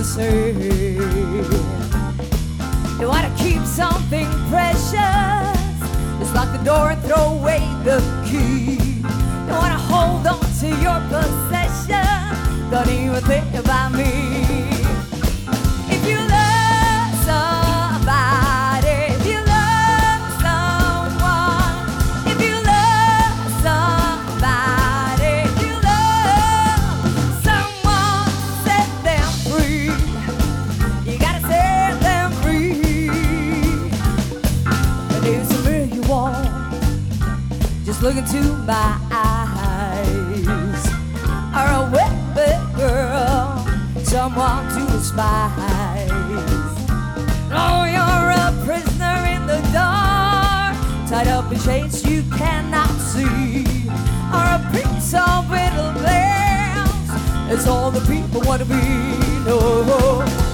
say. You wanna keep something precious, just lock the door and throw away the key. You wanna hold on to your possession, don't even think about me. If you love somebody, if you love someone, if you love somebody, if you love someone, set them free. You gotta set them free. And if it's real you want, just look into my eyes. Or a wicked girl, someone to despise. Oh, you're a prisoner in the dark, tied up in chains you cannot see. Or a piece of little glass, it's all the people want to be. No.